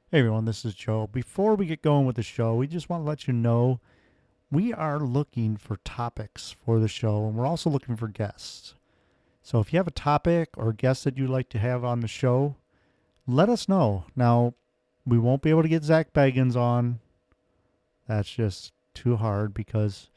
Hey everyone, this is Joe. Before we get going with the show, we just want to let you know we are looking for topics for the show, and we're also looking for guests. So if you have a topic or guest that you'd like to have on the show, let us know. Now, we won't be able to get Zach Baggins on. That's just too hard because,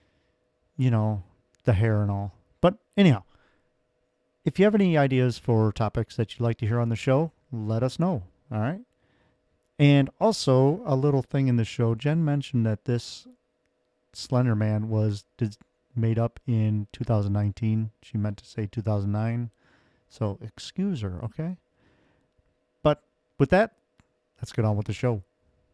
the hair and all. But anyhow, if you have any ideas for topics that you'd like to hear on the show, let us know. All right? And also, a little thing in the show, Jen mentioned that this Slender Man was made up in 2019. She meant to say 2009. So excuse her, okay? But with that, let's get on with the show.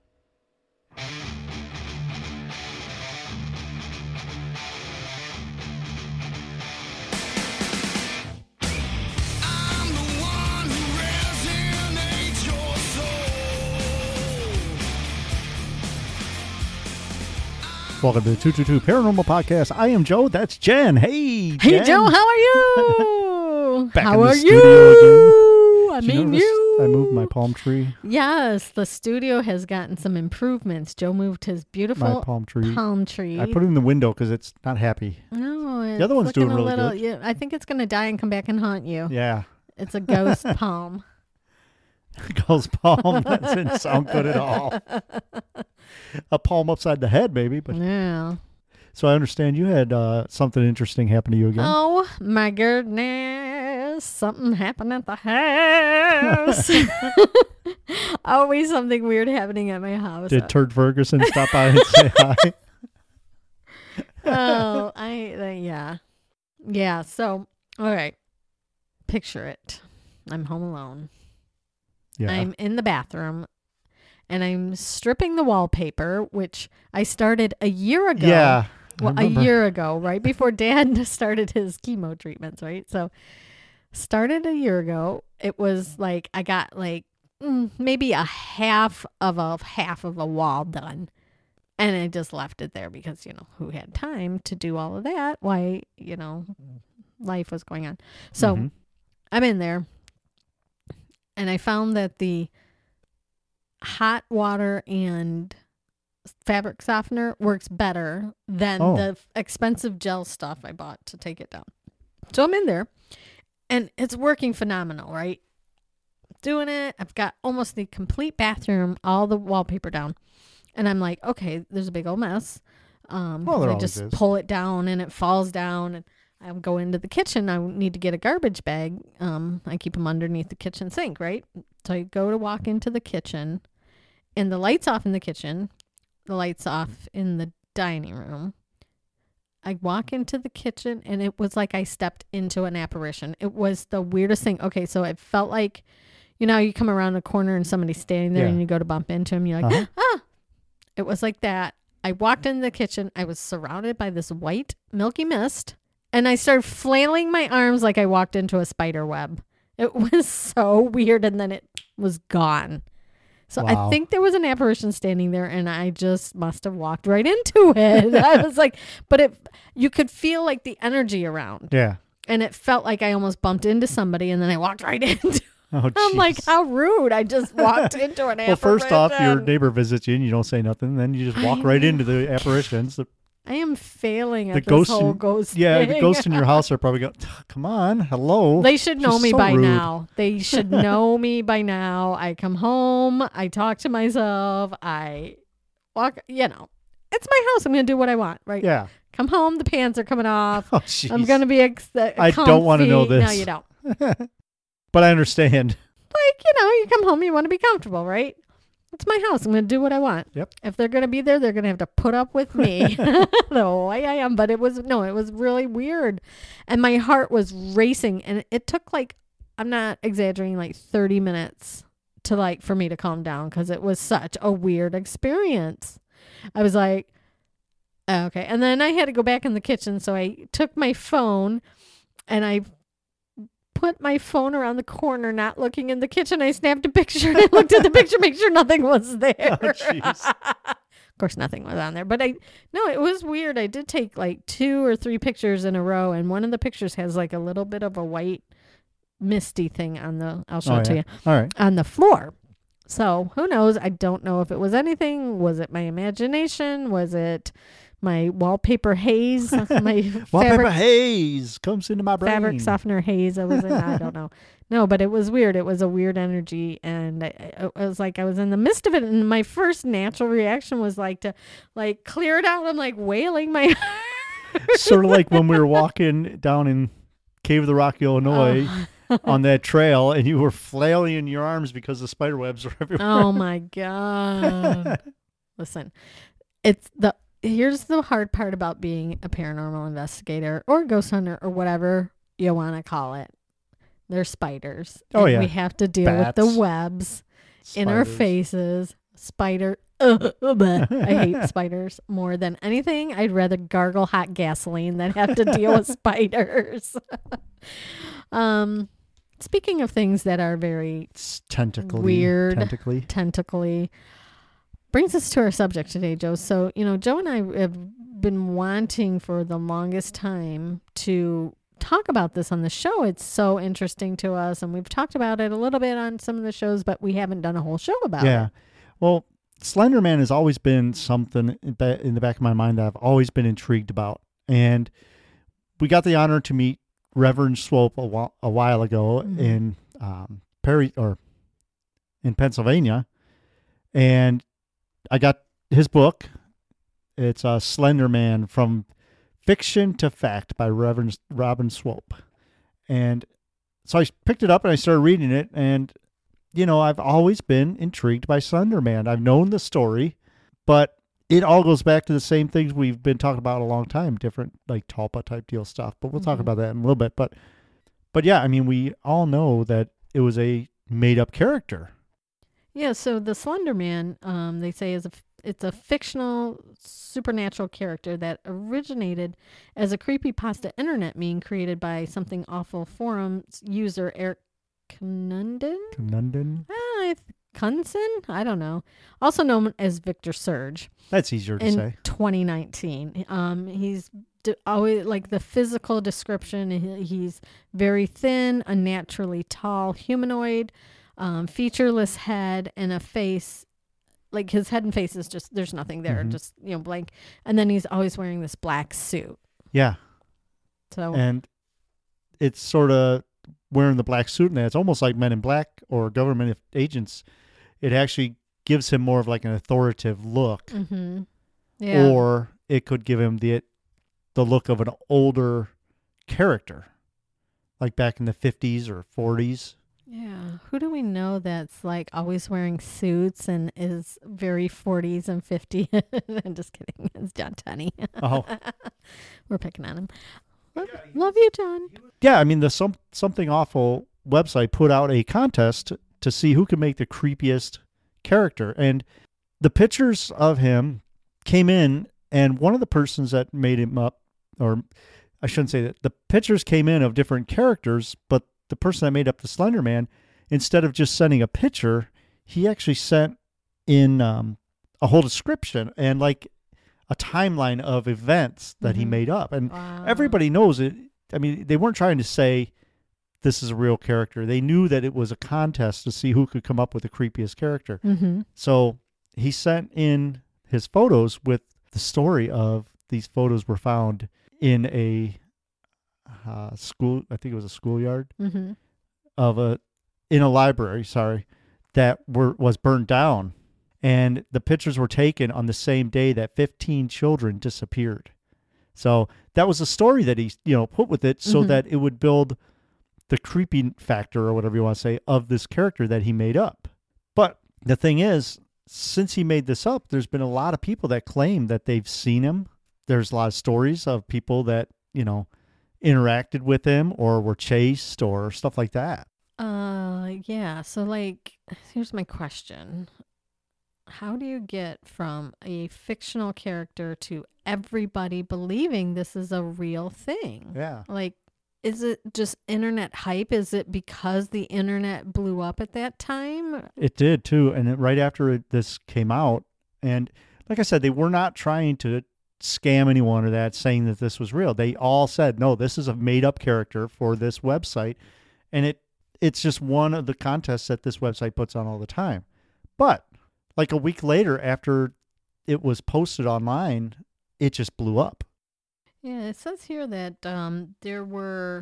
Welcome to the 222 Paranormal Podcast. I am Joe. That's Jen. Hey, Jen. Hey, Joe. How are you? Back how in the are studio you? I Did you mean, notice you. I moved my palm tree. Yes, the studio has gotten some improvements. Joe moved his beautiful My palm tree. palm tree. I put it in the window because it's not happy. No, it's The other one's doing looking a really little, good. Yeah, I think it's going to die and come back and haunt you. Yeah. It's a ghost palm. Ghost palm. That didn't sound good at all. A palm upside the head, maybe. But Yeah. so I understand you had something interesting happen to you again. Oh, my goodness. Something happened at the house. Always something weird happening at my house. Did Turd Ferguson stop by and say hi? Oh, yeah. Yeah, so, all right. Picture it. I'm home alone. Yeah. I'm in the bathroom, and I'm stripping the wallpaper, which I started a year ago. Yeah. Well, a year ago, right before Dad started his chemo treatments, right? So, started a year ago. It was like I got like maybe a half of a wall done. And I just left it there because, who had time to do all of that? Why, life was going on. So I'm in there, and I found that the hot water and fabric softener works better than the expensive gel stuff I bought to take it down. So I'm in there, and it's working phenomenal, right? Doing it. I've got almost the complete bathroom, all the wallpaper down. And I'm like, okay, there's a big old mess. I just pull it down and it falls down. And I go into the kitchen. I need to get a garbage bag. I keep them underneath the kitchen sink, right? So I go to walk into the kitchen, and the light's off in the kitchen. The light's off in the dining room. I walk into the kitchen, and it was like I stepped into an apparition. It was the weirdest thing. Okay, so it felt like, you come around a corner and somebody's standing there and you go to bump into him. You're like, ah. It was like that. I walked into the kitchen. I was surrounded by this white milky mist, and I started flailing my arms like I walked into a spider web. It was so weird, and then it was gone. So wow. I think there was an apparition standing there, and I just must have walked right into it. I was like, but you could feel like the energy around. Yeah. And it felt like I almost bumped into somebody, and then I walked right into Oh, I'm like, how rude. I just walked into an apparition. Well, first off, your neighbor visits you and you don't say nothing. Then you just walk right into the apparitions. I am failing at this whole ghost thing. Yeah, the ghosts in your house are probably going, come on, hello. They should know me by rude. now. They should know me by now. I come home. I talk to myself. I walk, it's my house. I'm going to do what I want, right? Yeah. Come home. The pants are coming off. Oh, jeez. I'm going to be I don't want to know this. No, you don't. But I understand. You come home, you want to be comfortable, right? It's my house. I'm going to do what I want. Yep. If they're going to be there, they're going to have to put up with me the way I am. But it was really weird. And my heart was racing. And it took I'm not exaggerating, 30 minutes for me to calm down because it was such a weird experience. I was like, okay. And then I had to go back in the kitchen. So I took my phone and I put my phone around the corner, not looking in the kitchen. I snapped a picture and I looked at the picture, make sure nothing was there. Oh, jeez. Of course, nothing was on there, but it was weird. I did take 2 or 3 pictures in a row, and one of the pictures has a little bit of a white misty thing on I'll show it to you. All right. On the floor. So who knows? I don't know if it was anything. Was it my imagination? Was it my wallpaper haze? My Wallpaper haze comes into my brain. fabric softener haze I was in. I don't know. No, but it was weird. It was a weird energy, and I was like, I was in the midst of it, and my first natural reaction was like to like clear it out. I'm like wailing my Sort of like when we were walking down in Cave of the Rock, Illinois, on that trail, and you were flailing your arms because the spider webs were everywhere. Oh my god! Listen, here's the hard part about being a paranormal investigator or ghost hunter or whatever you want to call it. They're spiders. Oh, and yeah. we have to deal with Bats. the webs in our Spiders. faces. I hate spiders more than anything. I'd rather gargle hot gasoline than have to deal with spiders. Speaking of things that are very It's tentacly. Weird. Tentacly. tentacly, brings us to our subject today, Joe. So, Joe and I have been wanting for the longest time to talk about this on the show. It's so interesting to us, and we've talked about it a little bit on some of the shows, but we haven't done a whole show about Yeah. it. Well, Slender Man has always been something in the back of my mind that I've always been intrigued about. And we got the honor to meet Reverend Swope a while ago Mhm. in in Pennsylvania. And I got his book. It's Slender Man From Fiction to Fact by Reverend Robin Swope. And so I picked it up and I started reading it, and I've always been intrigued by Slender Man. I've known the story, but it all goes back to the same things we've been talking about a long time, different like Talpa type deal stuff, but we'll talk Mhm. about that in a little bit. But yeah, I mean, we all know that it was a made up character. Yeah, so the Slender Man, they say it's a fictional supernatural character that originated as a creepypasta internet meme created by Something Awful forums user Eric Conundum? Kunsen? I don't know. Also known as Victor Surge That's easier to in say. 2019. He's always like the physical description. He's very thin, unnaturally tall, humanoid, featureless head, and a face. Like his head and face is just there's nothing there, Mhm. just blank. And then he's always wearing this black suit. Yeah. So And it's sort of wearing the black suit, and it's almost like Men in Black or government agents. It actually gives him more of like an authoritative look, mhm. Yeah. or it could give him the look of an older character, like back in the 50s or 40s. Yeah. Who do we know that's like always wearing suits and is very 40s and 50s? I'm just kidding. It's John Tenney. Oh. We're picking on him. Love you, John. Yeah, I mean, the Something Awful website put out a contest to see who could make the creepiest character. And the pictures of him came in, and one of the persons that made him up, or I shouldn't say that, the pictures came in of different characters, but the person that made up the Slender Man, instead of just sending a picture, he actually sent in a whole description and like a timeline of events that he Mhm. made up. And Wow. everybody knows it. I mean, they weren't trying to say this is a real character. They knew that it was a contest to see who could come up with the creepiest character. Mm-hmm. So he sent in his photos with the story of these photos were found in a school. I think it was a schoolyard Mm-hmm. in a library. Sorry, that was burned down, and the pictures were taken on the same day that 15 children disappeared. So that was a story that he put with it, so Mhm. that it would build the creepy factor, or whatever you want to say, of this character that he made up. But the thing is, since he made this up, there's been a lot of people that claim that they've seen him. There's a lot of stories of people that, interacted with him or were chased or stuff like that. Yeah. So, like, here's my question. How do you get from a fictional character to everybody believing this is a real thing? Yeah. Like, is it just internet hype? Is it because the internet blew up at that time? It did too. And right after this came out, and like I said, they were not trying to scam anyone or that, saying that this was real. They all said, no, this is a made up character for this website. And it's just one of the contests that this website puts on all the time. But like a week later, after it was posted online, it just blew up. Yeah, it says here that there were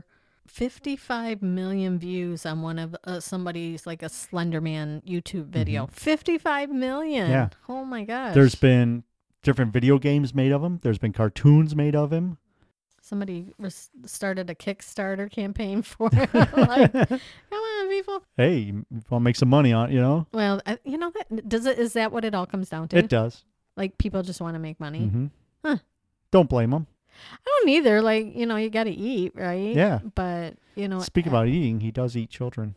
55 million views on one of somebody's like a Slenderman YouTube video. 55 million. Yeah. Oh my gosh. There's been different video games made of him. There's been cartoons made of him. Somebody started a Kickstarter campaign for it. Like, come on, people. Hey, you want to make some money on it, you know? Well, you know that is that what it all comes down to? It does. Like people just want to make money. Mm-hmm. Huh. Don't blame them. I don't either. Like, you know, you got to eat, right? Yeah. But, you know. Speaking about eating, he does eat children.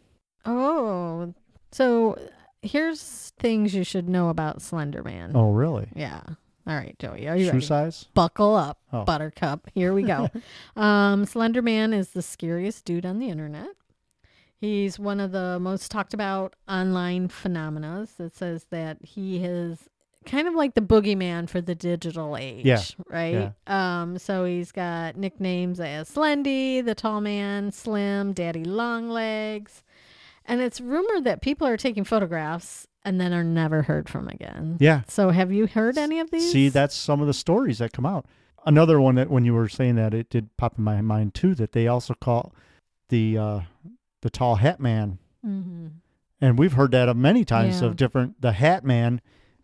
Oh, so here's things you should know about Slender Man. Oh, really? Yeah. All right, Joey, are you Shoe ready? size? Buckle up, Oh. Buttercup. Here we go. Slender Man is the scariest dude on the internet. He's one of the most talked about online phenomena. It says that he is kind of like the boogeyman for the digital age. Yeah. Right? So he's got nicknames as Slendy, the tall man, Slim, Daddy Longlegs. And it's rumored that people are taking photographs and then are never heard from again. Yeah. So have you heard any of these? See, that's some of the stories that come out. Another one that when you were saying that, it did pop in my mind too, that they also call the tall hat man. Mm-hmm. And we've heard that of many times Yeah. of the hat man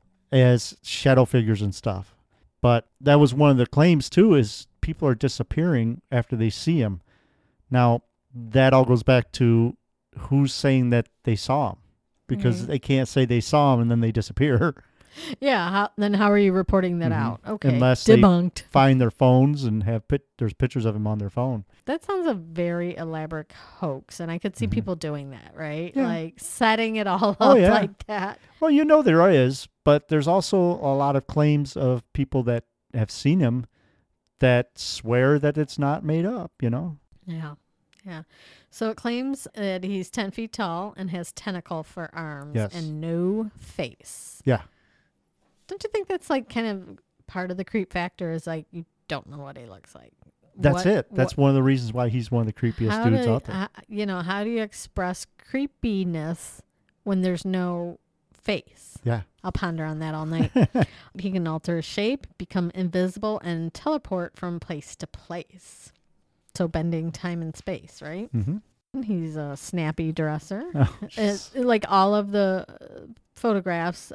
as shadow figures and stuff. But that was one of the claims too, is people are disappearing after they see him. Now, that all goes back to who's saying that they saw him, because Right. they can't say they saw him and then they disappear. Yeah. How are you reporting that Mhm. out? Okay. Unless they debunked. find their phones and have there's pictures of him on their phone. That sounds a very elaborate hoax, and I could see Mhm. people doing that, right? Yeah. Like setting it all up Oh, yeah. like that. Well, you know there is, but there's also a lot of claims of people that have seen him that swear that it's not made up, you know? Yeah. Yeah. So it claims that he's 10 feet tall and has tentacle for arms Yes. and no face. Yeah. Don't you think that's like kind of part of the creep factor is like you don't know what he looks like? That's What- it. That's one of the reasons why he's one of the creepiest how dudes do- out there. how do you express creepiness when there's no face? Yeah. I'll ponder on that all night. He can alter shape, become invisible, and teleport from place to place. So bending time and space, right? Mm-hmm. He's a snappy dresser. Oh, Like all of the photographs,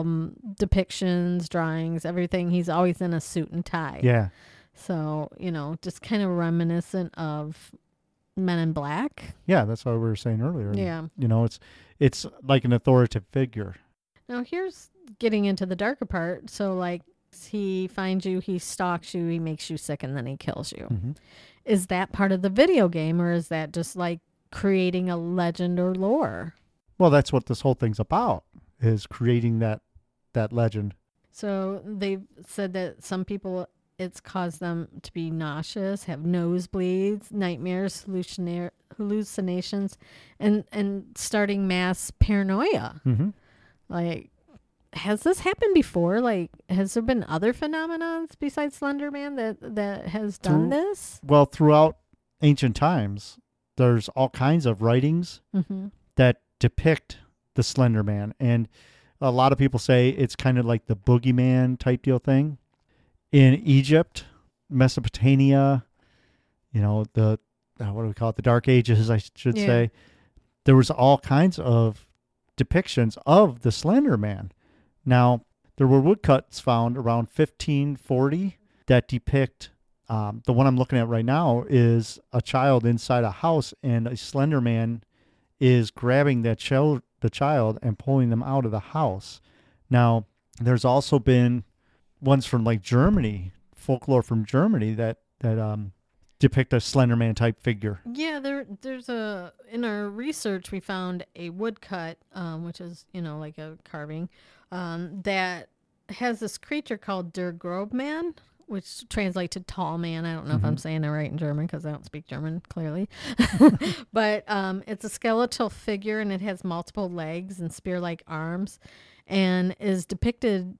depictions, drawings, everything, he's always in a suit and tie. yeah. So, you know, just kind of reminiscent of Men in Black. Yeah, that's what we were saying earlier. And, Yeah. you know, it's like an authoritative figure. Now, here's getting into the darker part. So, like, he finds you, he stalks you, he makes you sick, and then he kills you. Mm-hmm. Is that part of the video game, or is that just like creating a legend or lore? Well, that's what this whole thing's about, is creating that legend. So they've said that some people, it's caused them to be nauseous, have nosebleeds, nightmares, hallucinations, and starting mass paranoia. Mm-hmm. Like, has this happened before? Like, has there been other phenomena besides Slender Man that has done this? Well, throughout ancient times, there's all kinds of writings Mm-hmm. that depict the Slender Man. And a lot of people say it's kind of like the boogeyman type deal thing. In Egypt, Mesopotamia, you know, the, what do we call it? The Dark Ages, I should Yeah. say. There was all kinds of depictions of the Slender Man. Now, there were woodcuts found around 1540 that depict, the one I'm looking at right now is a child inside a house, and a Slender Man is grabbing the child and pulling them out of the house. Now, there's also been ones from like Germany, folklore from Germany that depict a Slender Man type figure. Yeah, there's in our research we found a woodcut, which is, you know, like a carving, that has this creature called Der Grobman, which translates to tall man. I don't know if I'm saying it right in German because I don't speak German clearly, but it's a skeletal figure and it has multiple legs and spear-like arms, and is depicted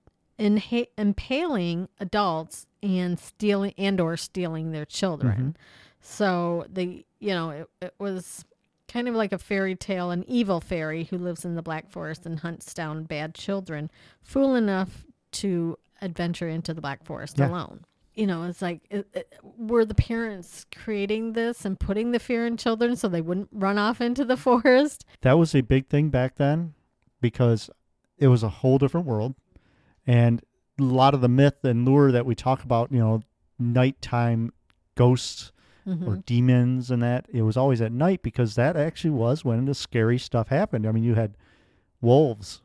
impaling adults and stealing their children. So it was Kind of like a fairy tale, an evil fairy who lives in the Black Forest and hunts down bad children, fool enough to adventure into the Black Forest Yeah. alone. It's like, were the parents creating this and putting the fear in children so they wouldn't run off into the forest? That was a big thing back then because it was a whole different world. And a lot of the myth and lure that we talk about, nighttime ghosts or demons and that, it was always at night because that actually was when the scary stuff happened. I mean, you had wolves.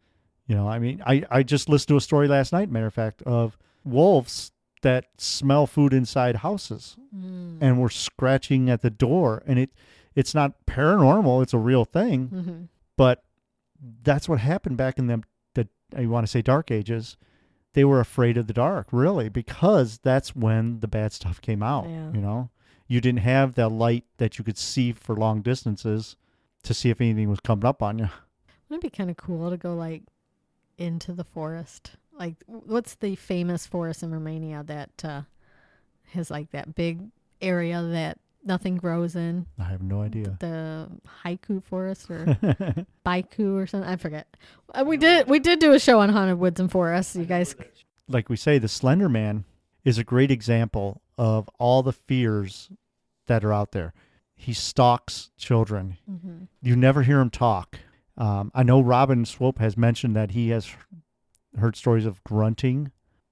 I just listened to a story last night, matter of fact, of wolves that smell food inside houses and were scratching at the door. And it's not paranormal, it's a real thing. But that's what happened back in the I want to say dark ages. They were afraid of the dark, really, because that's when the bad stuff came out. Yeah. You didn't have the light that you could see for long distances to see if anything was coming up on you. Wouldn't it be kind of cool to go like into the forest? Like, what's the famous forest in Romania that has like that big area that nothing grows in? I have no idea. The Haiku Forest or Baiku or something. I forget. We did do a show on haunted woods and forests. You guys, Like we say, the Slender Man is a great example of all the fears that are out there. He stalks children. You never hear him talk. I know Robin Swope has mentioned that he has heard stories of grunting.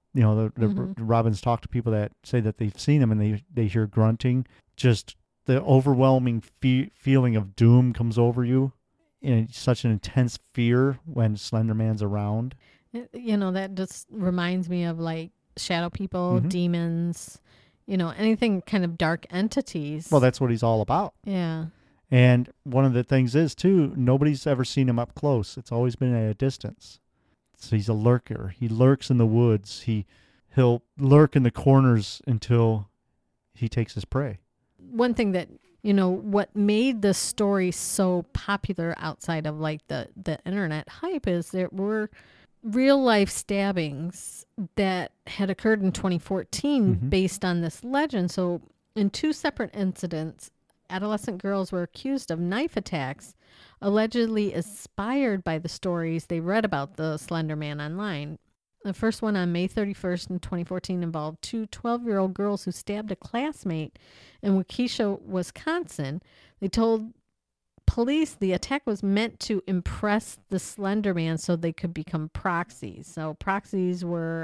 Robin's talked to people that say that they've seen him and they hear grunting. Just the overwhelming feeling of doom comes over you. And it's such an intense fear when Slender Man's around. That just reminds me of like shadow people, demons, anything kind of dark entities. Well, that's what he's all about. Yeah. And one of the things is, too, nobody's ever seen him up close. It's always been at a distance. So he's a lurker. He lurks in the woods. He'll lurk in the corners until he takes his prey. One thing that, what made the story so popular outside of like the internet hype is there were real life stabbings that had occurred in 2014 based on this legend. So in 2 separate incidents, adolescent girls were accused of knife attacks, allegedly inspired by the stories they read about the Slender Man online. The first one on May 31st in 2014 involved 2 12-year-old girls who stabbed a classmate in Waukesha, Wisconsin. They told police the attack was meant to impress the Slender Man so they could become proxies. So proxies were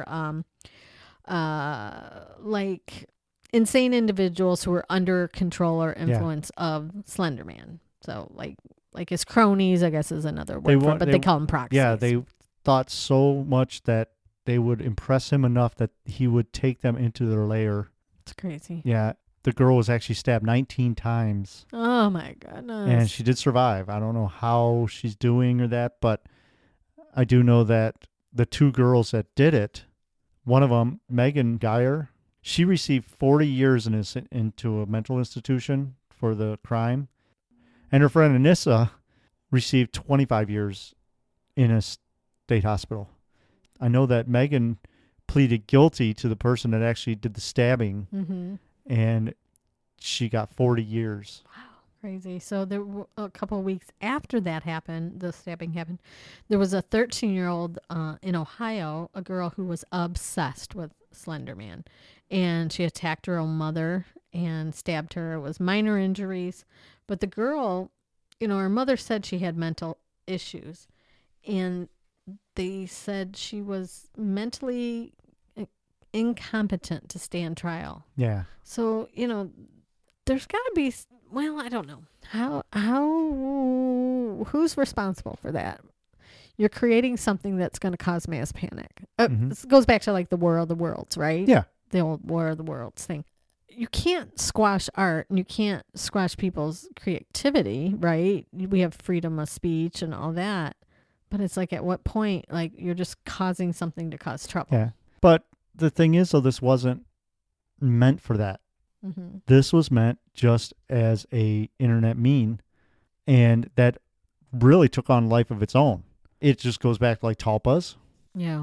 like insane individuals who were under control or influence of Slender Man. So like his cronies, I guess is another word for it, but they call them proxies. Yeah, they thought so much that they would impress him enough that he would take them into their lair. It's crazy. Yeah, the girl was actually stabbed 19 times. Oh my goodness. And she did survive. I don't know how she's doing or that, but I do know that the 2 girls that did it, one of them, Megan Geyer, she received 40 years into a mental institution for the crime. And her friend Anissa received 25 years in a state hospital. I know that Megan pleaded guilty to the person that actually did the stabbing, and she got 40 years. Wow, crazy. So there were a couple of weeks after that happened, the stabbing happened, there was a 13-year-old in Ohio, a girl who was obsessed with Slender Man, and she attacked her own mother and stabbed her. It was minor injuries, but the girl, her mother said she had mental issues, and they said she was mentally incompetent to stand trial. Yeah. So, there's got to be, well, I don't know. Who's responsible for that? You're creating something that's going to cause mass panic. This goes back to like the War of the Worlds, right? Yeah. The old War of the Worlds thing. You can't squash art and you can't squash people's creativity, right? We have freedom of speech and all that. But it's like, at what point, like, you're just causing something to cause trouble. Yeah. But the thing is, though, this wasn't meant for that. This was meant just as a internet meme, and that really took on life of its own. It just goes back to like tulpas. Yeah.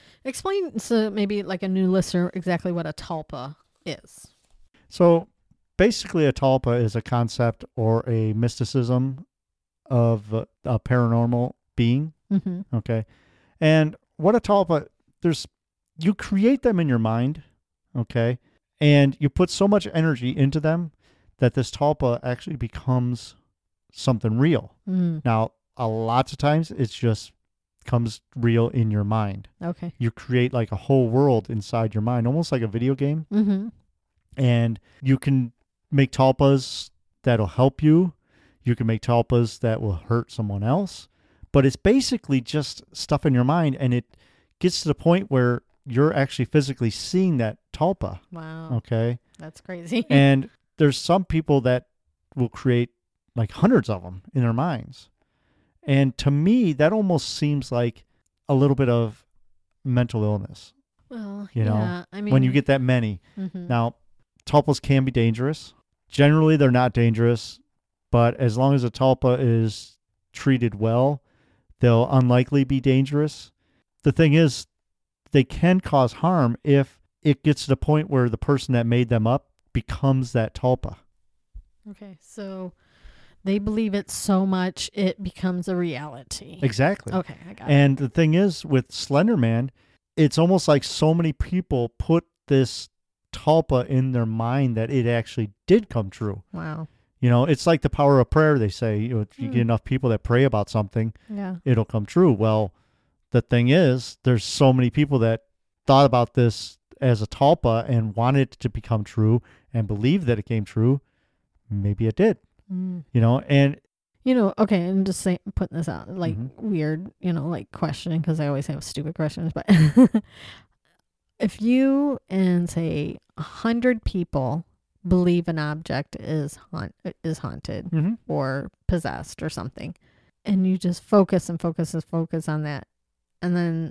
Explain to maybe like a new listener exactly what a tulpa is. So basically a tulpa is a concept or a mysticism of a paranormal being. Mm-hmm. Okay. And what a tulpa, you create them in your mind. Okay. And you put so much energy into them that this tulpa actually becomes something real. Mm. Now, a lots of times it's just comes real in your mind. Okay. You create like a whole world inside your mind, almost like a video game. Mm-hmm. And you can make tulpas that'll help you. You can make tulpas that will hurt someone else. But it's basically just stuff in your mind, and it gets to the point where you're actually physically seeing that tulpa. Wow. Okay. That's crazy. And there's some people that will create like hundreds of them in their minds. And to me, that almost seems like a little bit of mental illness. Well, you know, yeah, I mean, when you get that many. Mhm. Now, tulpas can be dangerous. Generally, they're not dangerous, but as long as a tulpa is treated well, they'll unlikely be dangerous. The thing is, they can cause harm if it gets to the point where the person that made them up becomes that tulpa. Okay, so they believe it so much it becomes a reality. Exactly. Okay, I got it. And the thing is, with Slender Man, it's almost like so many people put this tulpa in their mind that it actually did come true. Wow. You know, it's like the power of prayer. They say, you know, if you Hmm. get enough people that pray about something, Yeah. it'll come true. Well, the thing is, there's so many people that thought about this as a tulpa and wanted it to become true and believed that it came true. Maybe it did, Mm. you know, and You know, okay, I'm just saying, putting this out, like Mhm. weird, you know, like questioning, because I always have stupid questions. But if you and say 100 people believe an object is haunted Mhm. or possessed or something, and you just focus and focus and focus on that, and then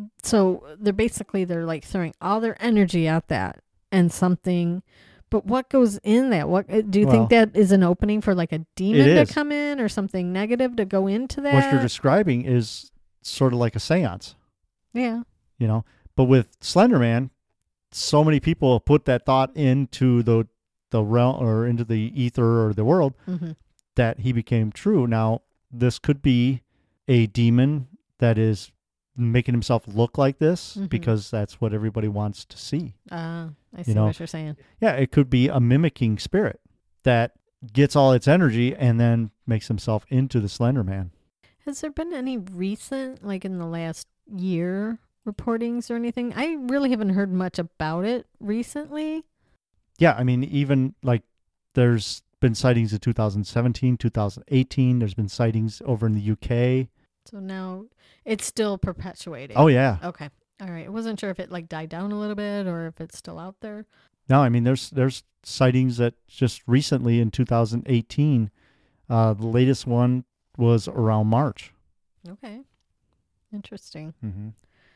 so they're like throwing all their energy at that and something. But what goes in that? What do you Well, think that is an opening for like a demon to is. come in or something negative to go into that? What you're describing is sort of like a seance, Yeah. you know. But with Slender Man, so many people put that thought into the realm or into the ether or the world Mm-hmm. that he became true. Now, this could be a demon that is making himself look like this Mhm. because that's what everybody wants to see. I see know, what you're saying. Yeah, it could be a mimicking spirit that gets all its energy and then makes himself into the Slender Man. Has there been any recent, like in the last year, reportings or anything? I really haven't heard much about it recently. Yeah, I mean, even like there's been sightings in 2017, 2018. There's been sightings over in the UK. So now it's still perpetuating. Oh, yeah. Okay. All right. I wasn't sure if it like died down a little bit or if it's still out there. No, I mean, there's sightings that just recently in 2018. The latest one was around March. Okay. Interesting. Mm-hmm.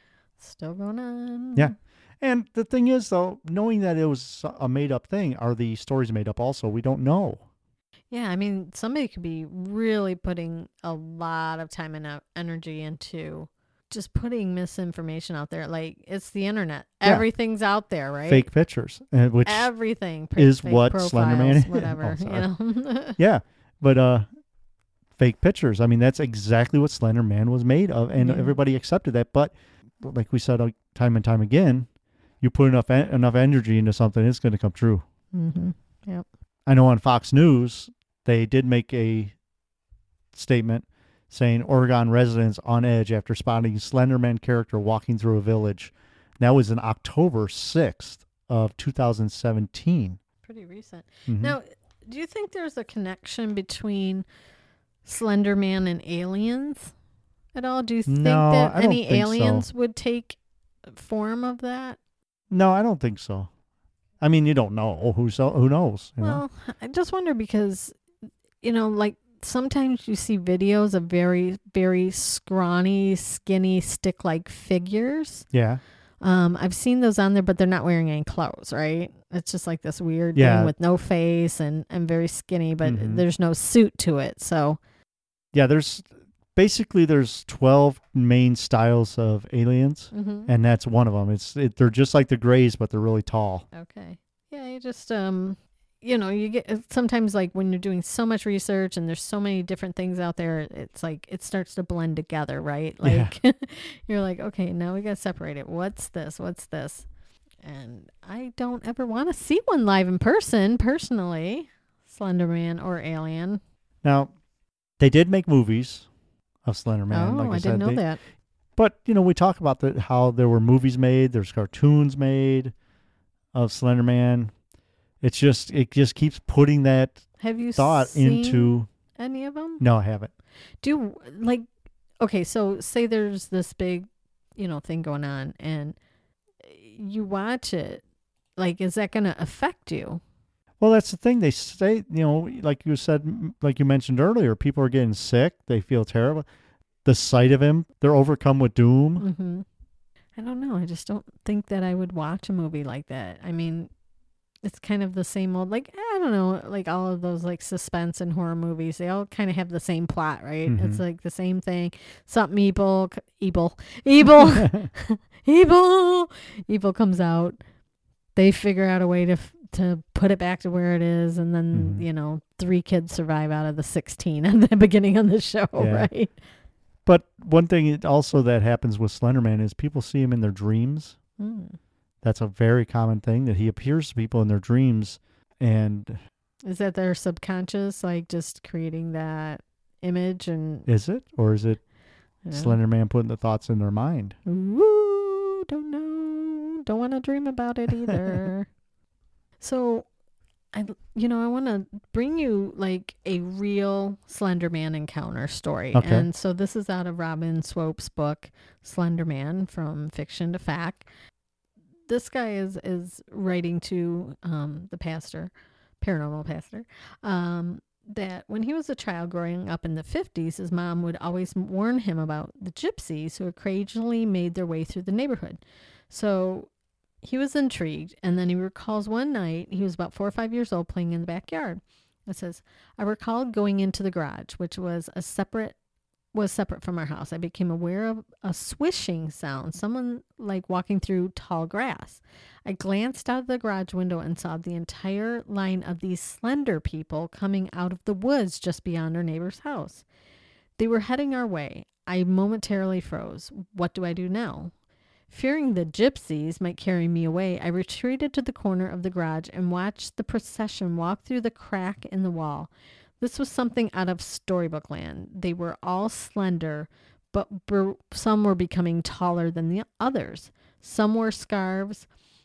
Still going on. Yeah. And the thing is, though, knowing that it was a made-up thing, are the stories made up also? We don't know. Yeah, I mean, somebody could be really putting a lot of time and energy into just putting misinformation out there. Like, it's the internet. Yeah. Everything's out there, right? Fake pictures, which Everything is fake what profiles, Slender Man is. whatever. Oh, You sorry. know. Yeah, but fake pictures. I mean, that's exactly what Slender Man was made of, and Yeah. everybody accepted that. But like we said time and time again, you put enough energy into something, it's going to come true. Mm-hmm. Yep. I know on Fox News they did make a statement saying Oregon residents on edge after spotting Slender Man character walking through a village. That was in October 6th of 2017. Pretty recent. Mhm. Now, do you think there's a connection between Slender Man and aliens at all? Do you think No, that I don't any think so. aliens would take form of that? No, I don't think so. I mean, you don't know. Who knows? You know? Well, I just wonder because, you know, like sometimes you see videos of very, very scrawny, skinny, stick-like figures. Yeah. I've seen those on there, but they're not wearing any clothes, right? It's just like this weird Yeah. thing with no face and very skinny, but Mhm. there's no suit to it. So, Yeah, there's 12 main styles of aliens, and that's one of them. They're just like the Greys, but they're really tall. okay. Yeah, you just, you get sometimes like when you're doing so much research and there's so many different things out there, it's like it starts to blend together, right? Yeah. Like you're like, okay, now we got to separate it. What's this? What's this? And I don't ever want to see one live in person, personally, Slender Man or Alien. Now, they did make movies of Slender Man. Oh, like I said, didn't know that. But, we talk about how there were movies made, there's cartoons made of Slender Man. It just keeps putting that Have you thought seen into... any of them? No, I haven't. Okay, so say there's this big, thing going on and you watch it. Like, is that going to affect you? Well, that's the thing. They say, like you said, like you mentioned earlier, people are getting sick. They feel terrible. The sight of him, they're overcome with doom. Mm-hmm. I don't know. I just don't think that I would watch a movie like that. I mean, it's kind of the same old, like, I don't know, like all of those like suspense and horror movies, they all kind of have the same plot, right? Mhm. It's like the same thing. Something evil comes out. They figure out a way to put it back to where it is. And then, Mhm. 3 kids survive out of the 16 at the beginning of the show, Yeah. right? But one thing also that happens with Slender Man is people see him in their dreams. Mm. That's a very common thing, that he appears to people in their dreams. And Is that their subconscious, like just creating that image? And is it? Or is it you know, Slender Man putting the thoughts in their mind? Ooh, don't know. Don't want to dream about it either. So, I want to bring you like a real Slender Man encounter story. Okay. And so this is out of Robin Swope's book, Slender Man, From Fiction to Fact. This guy is writing to the pastor, paranormal pastor, that when he was a child growing up in the 50s, his mom would always warn him about the gypsies who occasionally made their way through the neighborhood. So he was intrigued, and then he recalls one night, he was about 4 or 5 years old, playing in the backyard. It says, I recalled going into the garage, which was separate from our house. I became aware of a swishing sound, someone like walking through tall grass. I glanced out of the garage window and saw the entire line of these slender people coming out of the woods just beyond our neighbor's house. They were heading our way. I momentarily froze. What do I do now? Fearing the gypsies might carry me away, I retreated to the corner of the garage and watched the procession walk through the crack in the wall. This was something out of storybook land. They were all slender, but some were becoming taller than the others. Some wore scarves.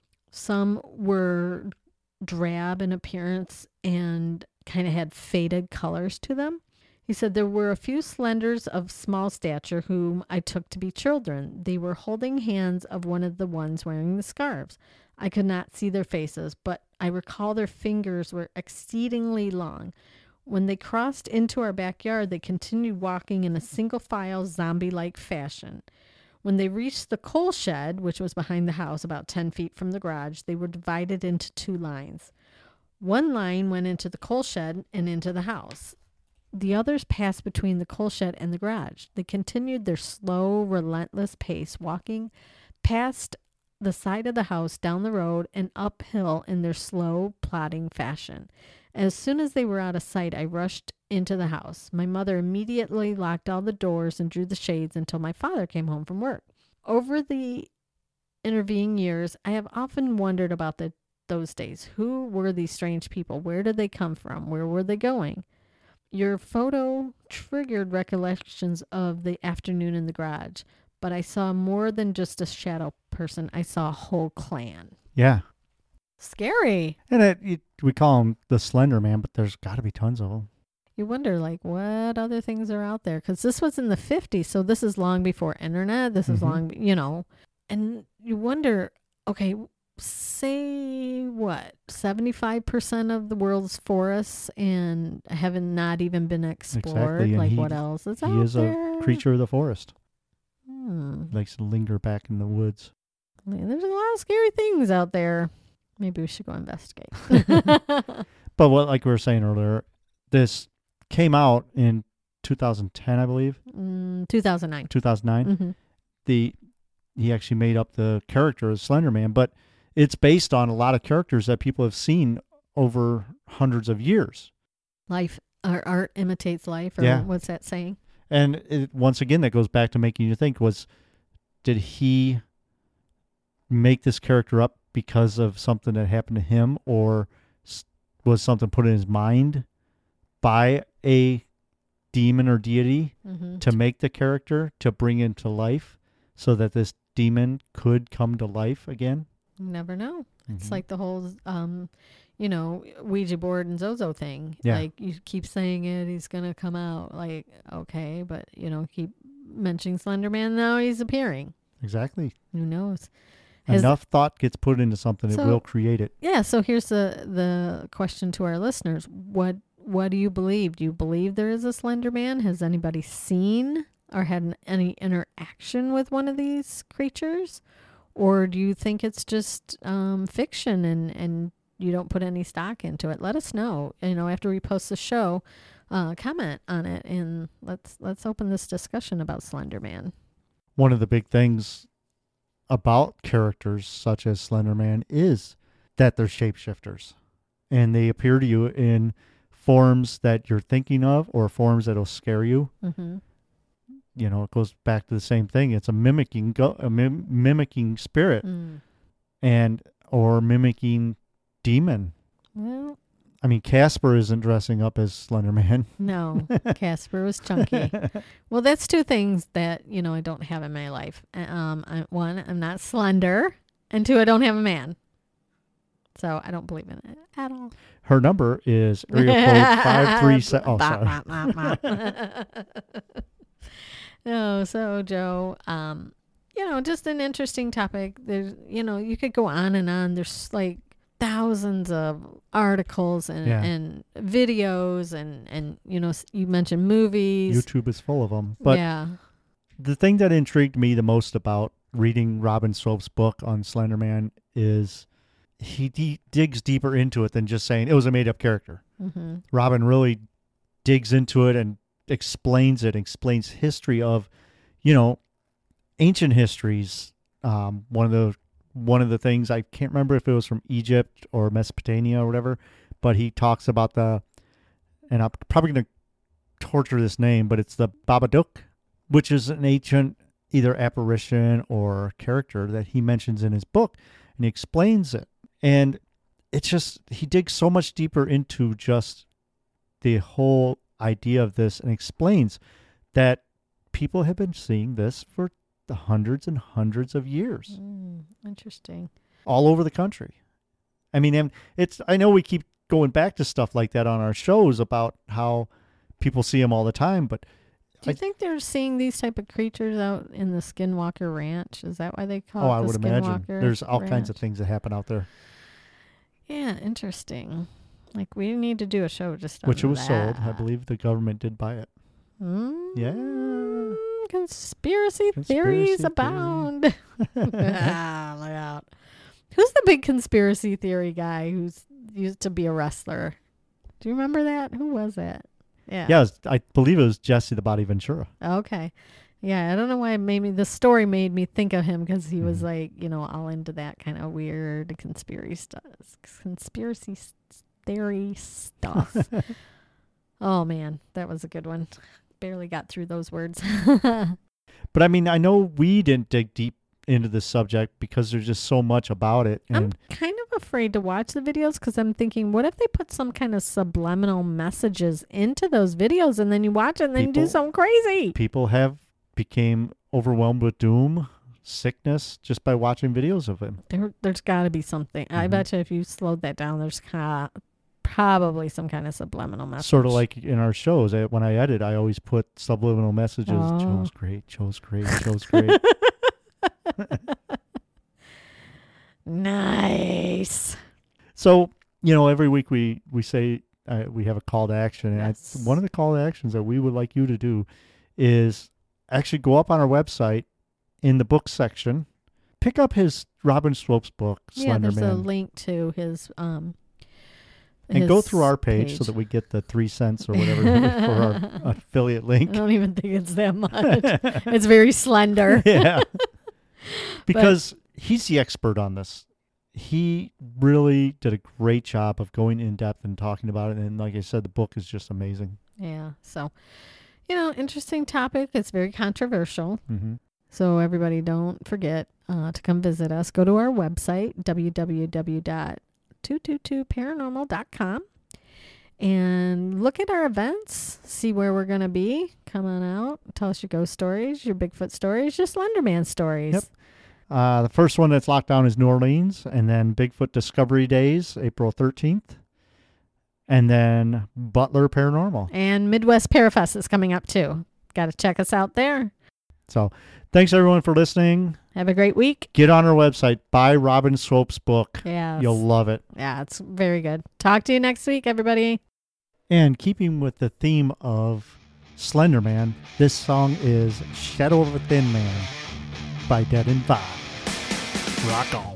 Some were drab in appearance and kind of had faded colors to them. He said there were a few slenders of small stature whom I took to be children. They were holding hands of one of the ones wearing the scarves. I could not see their faces, but I recall their fingers were exceedingly long. When they crossed into our backyard, they continued walking in a single file, zombie-like fashion. When they reached the coal shed, which was behind the house about 10 feet from the garage, they were divided into 2 lines. One line went into the coal shed and into the house. The others passed between the coal shed and the garage. They continued their slow, relentless pace, walking past the side of the house, down the road, and uphill in their slow, plodding fashion. As soon as they were out of sight, I rushed into the house. My mother immediately locked all the doors and drew the shades until my father came home from work. Over the intervening years, I have often wondered about those days. Who were these strange people? Where did they come from? Where were they going? Your photo triggered recollections of the afternoon in the garage, but I saw more than just a shadow person. I saw a whole clan. Yeah. Scary. And we call him the Slender Man, but there's got to be tons of them. You wonder, like, what other things are out there? Because this was in the 50s, so this is long before internet. This is long, And you wonder, okay, say what, 75% of the world's forests and have not even been explored. Exactly. Like, what else is out there? He is a creature of the forest. He likes to linger back in the woods. There's a lot of scary things out there. Maybe we should go investigate. But like we were saying earlier, this came out in 2010, I believe. 2009. 2009. Mm-hmm. He actually made up the character of Slender Man, but it's based on a lot of characters that people have seen over hundreds of years. Life or art imitates life, or Yeah. what's that saying? And once again, that goes back to making you think, did he make this character up because of something that happened to him, or was something put in his mind by a demon or deity Mm-hmm. to make the character, to bring him to life so that this demon could come to life again? You never know. It's Mhm. like the whole, Ouija board and Zozo thing. Yeah. Like, you keep saying it, he's going to come out. Like, okay, but, keep mentioning Slender Man, now he's appearing. Exactly. Who knows? Has- Enough thought gets put into something, it So- will create it. Yeah, so here's the question to our listeners. What do you believe? Do you believe there is a Slender Man? Has anybody seen or had any interaction with one of these creatures? Or do you think it's just fiction and you don't put any stock into it? Let us know. After we post the show, comment on it, and let's open this discussion about Slender Man. One of the big things about characters such as Slender Man is that they're shapeshifters, and they appear to you in forms that you're thinking of or forms that'll scare you. Mm-hmm. It goes back to the same thing. It's a mimicking spirit or mimicking demon. Well, I mean, Casper isn't dressing up as Slender Man. no, Casper was chunky. Well, that's two things that, I don't have in my life. One, I'm not slender, and two, I don't have a man. So I don't believe in it at all. Her number is area code 537. Oh, sorry. No, so Joe, just an interesting topic. There's, you could go on and on. There's like thousands of articles and videos and you mentioned movies. YouTube is full of them. But yeah. the thing that intrigued me the most about reading Robin Swope's book on Slender Man is he digs deeper into it than just saying it was a made-up character. Mm-hmm. Robin really digs into it and explains history of, ancient histories. One of the things, I can't remember if it was from Egypt or Mesopotamia or whatever, but he talks about and I'm probably going to torture this name, but it's the Babadook, which is an ancient either apparition or character that he mentions in his book, and he explains it. And it's just, he digs so much deeper into just the whole idea of this and explains that people have been seeing this for the hundreds and hundreds of years. Interesting. All over the country. I mean, and I know we keep going back to stuff like that on our shows about how people see them all the time, but do you think they're seeing these type of creatures out in the Skinwalker Ranch? Is that why they call it I the would imagine. Skinwalker There's all kinds Ranch? of things that happen out there. Yeah, interesting. Like, we need to do a show just on Which it was sold. I that. believe the government did buy it. Yeah. Conspiracy theories Conspiracy abound. Look out. Who's the big conspiracy theory guy who's used to be a wrestler? Do you remember that? Who was that? Yeah. Yeah, I believe it was Jesse the Body Ventura. Okay. Yeah, I don't know why it made me, the story made me think of him because he was Mhm. like, all into that kind of weird conspiracy theory stuff. Oh man, that was a good one. Barely got through those words. But I mean, I know we didn't dig deep into the subject because there's just so much about it. I'm And kind of afraid to watch the videos because I'm thinking, what if they put some kind of subliminal messages into those videos and then you watch it and then you do People- something crazy? people have became overwhelmed with doom, sickness, just by watching videos of him. There's got to be something. I Mhm. bet you if you slowed that down, there's probably some kind of subliminal message. Sort of like in our shows, when I edit, I always put subliminal messages. Oh. Joe's great, Joe's great, Joe's great. Nice. So, every week we say we have a call to action. And Yes. one of the call to actions that we would like you to do is actually go up on our website in the book section, pick up his Robin Swope's book, Yeah, Slender there's a Man, link to his and go through our page so that we get the 3 cents or whatever for our affiliate I link. don't even think it's that much. It's very slender. Yeah. Because he's the expert on this. he really did a great job of going in depth and talking about it. And like I said, the book is just amazing. Yeah. So, interesting topic. It's very controversial. Mm-hmm. So everybody don't forget to come visit us. Go to our website, www.222paranormal.com, and look at our events. See where we're going to be. Come on out. Tell us your ghost stories, your Bigfoot stories, your Slenderman stories. Yep. The first one that's locked down is New Orleans, and then Bigfoot Discovery Days, April 13th. And then Butler Paranormal. And Midwest Parafest is coming up too. Got to check us out there. So thanks everyone for listening. Have a great week. Get on our website. Buy Robin Swope's book. Yeah. You'll love it. Yeah, it's very good. Talk to you next week, everybody. And keeping with the theme of Slenderman, this song is Shadow of a Thin Man by Dead and Five. Rock on.